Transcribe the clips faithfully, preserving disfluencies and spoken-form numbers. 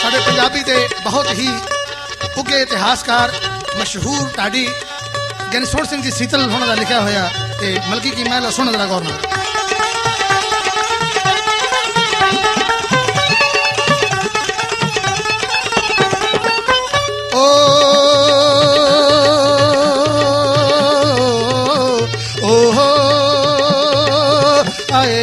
ਸਾਡੇ ਪੰਜਾਬੀ ਦੇ ਬਹੁਤ ਹੀ ਉੱਘੇ ਇਤਿਹਾਸਕਾਰ ਮਸ਼ਹੂਰ ਢਾਡੀ ਗਿਆਨੀ ਸੋਹਣ ਸਿੰਘ ਜੀ ਸੀਤਲ ਉਹਨਾਂ ਦਾ ਲਿਖਿਆ ਹੋਇਆ ਤੇ ਮਲਕੀ ਕੀ ਮਹਿਲ ਸੁਣ ਜਰਾ ਗੌਰ ਨਾਲ। ਓ ਓ ਆਏ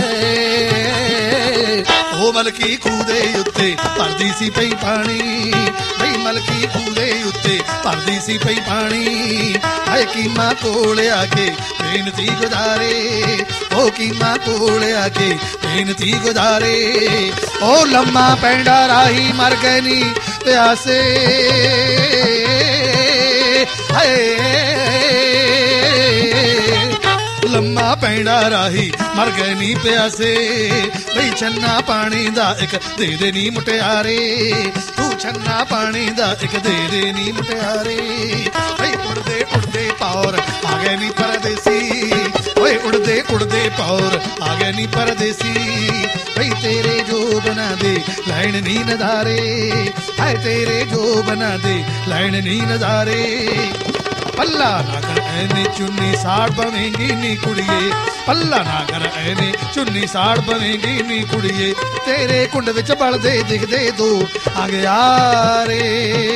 ਉਹ ਮਲਕੀ ਖੂਹ ਦੇ ਉੱਤੇ ਭਰਦੀ ਸੀ ਪਈ ਪਾਣੀ, ਬਈ ਮਲਕੀ ਖੂਹ ਦੇ ਉੱਤੇ ਭਰਦੀ ਸੀ ਪਈ ਪਾਣੀ। ਹਾਏ ਕੀਮਾ ਕੋਲ ਆ ਕੇ ਬੇਨਤੀ ਗੁਜ਼ਾਰੇ, ਉਹ ਕੀਮਾ ਕੋਲ ਆ ਕੇ ਬੇਨਤੀ ਗੁਜ਼ਾਰੇ। ਉਹ ਲੰਮਾ ਪੈਂਡਾ ਰਾਹੀ ਮਰ ਗਏ ਨੀ ਪਿਆਸੇ, ਹਾਏ ਲੰਮਾ ਪੈਂਡਾ ਰਾਹੀ ਮਰ ਗਏ ਨੀ ਪਿਆਸੇ। ਬਈ ਛੰਨਾ ਪਾਣੀ ਦਾ ਇੱਕ ਦੇ ਦੇ ਨੀ ਮੁਟਿਆਰੇ, ਤੂੰ ਛੰਨਾ ਪਾਣੀ ਦਾ ਇੱਕ ਦੇ ਦੇ ਨੀ ਮੁਟਿਆਰੇ। ਬਈ ਉੜਦੇ ਉੜਦੇ ਪੌਰ ਆ ਗਏ ਨੀ ਪਰਦੇਸੀ, ਓਏ ਉੜਦੇ ਉੜਦੇ ਪੌਰ ਆ ਗਏ ਨੀ ਪਰਦੇਸੀ। ਬਈ ਤੇਰੇ ਜੋ ਬਣਾ ਦੇ ਲੈਣ ਨੀ ਨਜ਼ਾਰੇ, ਹਾਏ ਤੇਰੇ ਜੋ ਬਣਾ ਦੇ ਲੈਣ ਨੀ ਨਜ਼ਾਰੇ। ਪੱਲਾ ਨਾ ਕਰ ਐਨੇ ਚੁੰਨੀ ਸਾੜ ਬਵੇਂਗੀ ਨੀ ਕੁੜੀਏ, ਪੱਲਾ ਨਾ ਕਰ ਐਨੇ ਚੁੰਨੀ ਸਾੜ ਬਵੇਂਗੀ ਨੀ ਕੁੜੀਏ। ਤੇਰੇ ਕੁੰਡ ਵਿੱਚ ਬਲਦੇ ਦਿਖਦੇ ਦੋ ਅੰਗਿਆਰੇ,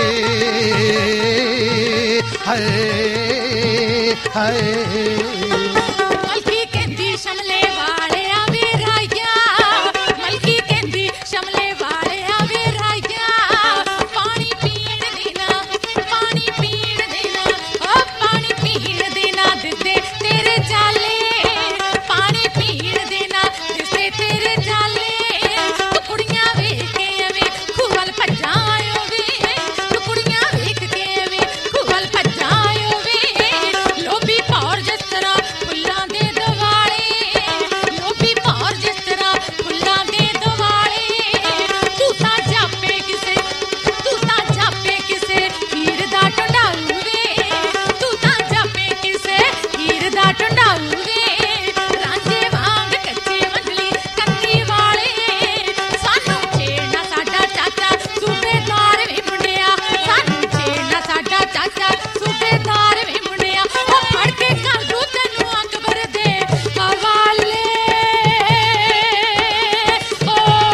ਹਾਏ ਹਾਏ। ਮਲਕੀ ਕਹਿੰਦੀ ਸ਼ਮਲੇ ਵਾਲਿਆ ਵੇ ਰਾਇਆ, ਮਲਕੀ ਕਹਿੰਦੀ ਸ਼ਮਲੇ ਵਾਲਿਆ ਵੇ ਰਾਇਆ। ਪਾਣੀ ਪੀਣ ਦੇ ਨਾ, ਪਾਣੀ ਪੀਣ ਦੇ ਨਾ, ਓ ਪਾਣੀ ਪੀਣ ਦੇ ਨਾ ਦਿੱਤੇ ਤੇਰੇ ਜਾਲੇ, ਪਾਣੀ ਪੀਣ ਦੇ ਨਾ ਦਿੱਤੇ ਤੇਰੇ ਜਾਲੇ। ਤੂੰ ਕੁੜੀਆਂ ਵੇਖ ਕੇ ਐਵੇਂ ਖੂਹ ਵੱਲ ਭੱਜਾਂ ਆਇਓ ਵੇ, ਤੂੰ ਕੁੜੀਆਂ ਵੇਖ ਕੇ ਐਵੇਂ ਖੂਹ ਵੱਲ ਭੱਜਾਂ ਆਇਓ ਵੇ। ਲੋਭੀ ਭੌਰ ਜਿਸ ਤਰ੍ਹਾਂ ਫੁੱਲਾਂ ਦੇ ਦਿਵਾਲੇ, ਲੋਭੀ ਭੌਰ ਜਿਸ ਤਰ੍ਹਾਂ ਫੁੱਲਾਂ ਦੇ ਦਿਵਾਲੇ। ਤੂੰ ਤਾਂ ਜਾਪੇ ਕਿਸੇ, ਤੂੰ ਤਾਂ ਜਾਪੇ ਕਿਸੇ ਹੀਰ ਦਾ ਢੰਡਾਊ ਵੇ, ਤੂੰ ਤਾਂ ਜਾਪੇ ਕਿਸੇ ਹੀਰ ਦਾ ਢੰਡਾਊ ਵੇ। ਰਾਂਝੇ ਵਾਂਗ ਕੱਚੀ ਮੰਡਲੀ ਕੰਨੀ ਵਾਲੇ, ਸਾਨੂੰ ਛੇੜਨਾ ਸਾਡਾ ਚਾਚਾ ਸੂਬੇਦਾਰ ਵੇ ਮੁੰਡਿਆ, ਸਾਨੂੰ ਛੇੜਨਾ ਸਾਡਾ ਚਾਚਾ ਸੂਬੇਦਾਰ ਵੇ ਮੁੰਡਿਆ। ਉਹ ਫੜ ਕੇ ਕਰ ਦੂ ਤੈਨੂੰ ਅਕਬਰ ਦੇ ਹਵਾਲੇ। ਓ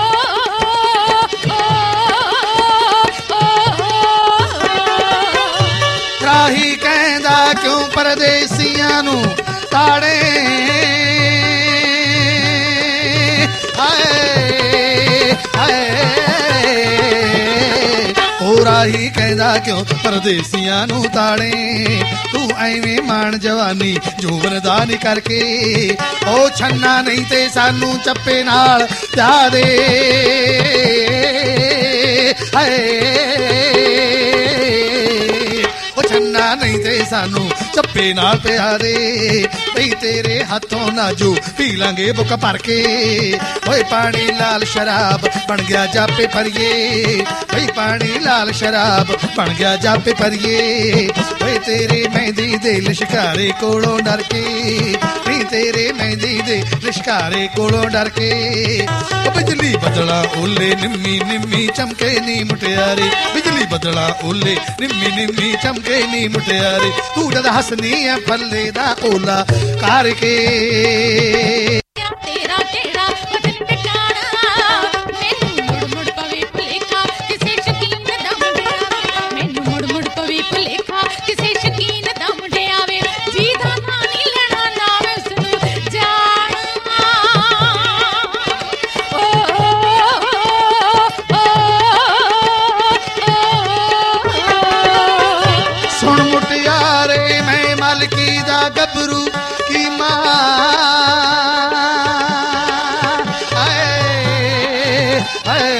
ਰਾਹੀ ਕਹਿੰਦਾ ਕਿਉਂ ਪਰਦੇਸੀਆਂ ਨੂੰ ਤਾੜੇ, ਹਾਏ ਹਾਏ। ਉਹ ਰਾਹੀ ਕਹਿੰਦਾ ਕਿਉਂ ਪਰਦੇਸੀਆਂ ਨੂੰ ਤਾੜੇ, ਤੂੰ ਐਵੇਂ ਮਾਣ ਜਵਾਨੀ ਜੋਬਨ ਦਾ ਨੀ ਕਰਕੇ। ਉਹ ਛੰਨਾ ਨਹੀਂ ਤੇ ਸਾਨੂੰ ਚੱਪੇ ਨਾਲ ਪਿਆ ਦੇ, ਹਾਏ ਉਹ ਛੰਨਾ ਨਹੀਂ ਤੇ ਸਾਨੂੰ ਚੱਪੇ ਨਾਲ ਪਿਆ ਦੇ। ਬਈ ਤੇਰੇ ਹੱਥੋਂ ਨਾਜੂ ਪੀ ਲਾਂਗੇ ਬੁੱਕ ਭਰ ਕੇ, ਓਏ ਪਾਣੀ ਲਾਲ ਸ਼ਰਾਬ ਬਣ ਗਿਆ ਜਾਪੇ ਭਰੀਏ, ਬਈ ਪਾਣੀ ਲਾਲ ਸ਼ਰਾਬ ਬਣ ਗਿਆ ਜਾਪੇ ਭਰੀਏ। ਓਏ ਤੇਰੇ ਮਹਿੰਦੀ ਦੇ ਲਿਸ਼ਕਾਰੇ ਕੋਲੋਂ ਡਰ ਕੇ, ਨਹੀਂ ਤੇਰੇ ਮਹਿੰਦੀ ਦੇ ਲਿਸ਼ਕਾਰੇ ਕੋਲੋਂ ਡਰ ਕੇ। ਉਹ ਬਿਜਲੀ ਬਦਲਾ ਓਲੇ ਨਿੰਮੀ ਨਿੰਮੀ ਚਮਕੇ ਨੀ ਮੁਟਿਆਰੇ, ਬਿਜਲੀ ਬਦਲਾ ਓਲੇ ਨਿੰਮੀ ਨਿੰਮੀ ਚਮਕੇ ਨੀ ਮੁਟਿਆਰੇ। ਤੂੰ ਜਦ ਹੱਸਨੀ ਐ ਫੱਲੇ ਦਾ ਓਲਾ ਕਰਕੇ। ਤੇਰਾ ਤੇਰਾ ਵਤਨ ਟਿਕਾਣਾ, ਮੈਨੂੰ ਮੁੜ ਮੁੜ ਪਵੇ ਭੁਲੇਖਾ ਕਿਸੇ ਸ਼ਕੀਨ ਦਾ ਮੁੰਡਿਆ ਵੇ, ਮੈਨੂੰ ਮੁੜ ਮੁੜ ਪਵੇ ਭੁਲੇਖਾ ਕਿਸੇ ਸ਼ਕੀਨ ਦਾ ਮੁੰਡਿਆ ਵੇ। ਜੀ ਦਾ ਨਾਂ ਨੀ ਲੈਣਾ ਨਾ ਮੈਂ ਉਸਨੂੰ ਜਾਣਾ। ਓ ਸੁਣ ਮੁਟਿਆਰੇ ਮੈਂ ਮਲਕੀ ਦਾ ਗੱਭਰੂ ਕੀ ਮਾਂ, ਆਏ ਆਏ।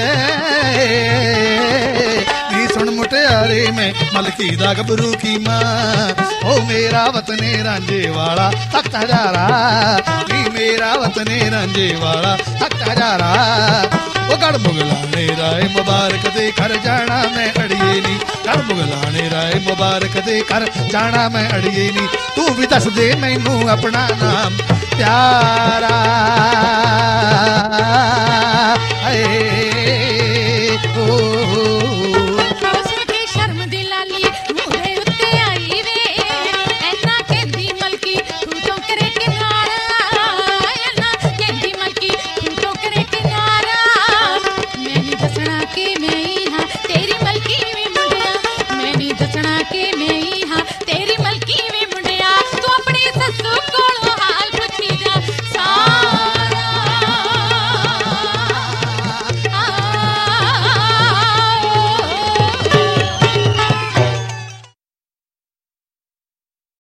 ਨੀ ਸੁਣ ਮੁਟਿਆਰੇ ਮੈਂ ਮਲਕੀ ਦਾ ਗੱਭਰੂ ਕੀ ਮਾਂ, ਉਹ ਮੇਰਾ ਵਤਨੇ ਰਾਂਝੇ ਵਾਲਾ ਤਖਤ ਹਜ਼ਾਰਾ, ਨੀ ਮੇਰਾ ਵਤਨੇ ਰਾਂਝੇ ਵਾਲਾ ਤਖਤ ਹਜ਼ਾਰਾ। ਉਹ ਗੜ ਮੁਗਲਾਣੇ ਰਾਏ ਮੁਬਾਰਕ ਦੇ ਘਰ ਜਾਣਾ ਮੈਂ ਅੜੀਏ ਨੀ, ਗੜ ਮੁਗਲਾਣੇ ਰਾਏ ਮੁਬਾਰਕ ਦੇ ਘਰ ਜਾਣਾ ਮੈਂ ਅੜੀਏ ਨੀ। ਤੂੰ ਵੀ ਦੱਸ ਦੇ ਮੈਨੂੰ ਆਪਣਾ ਨਾਮ ਪਿਆਰਾ, ਹਾਏ ਓ ਕੇ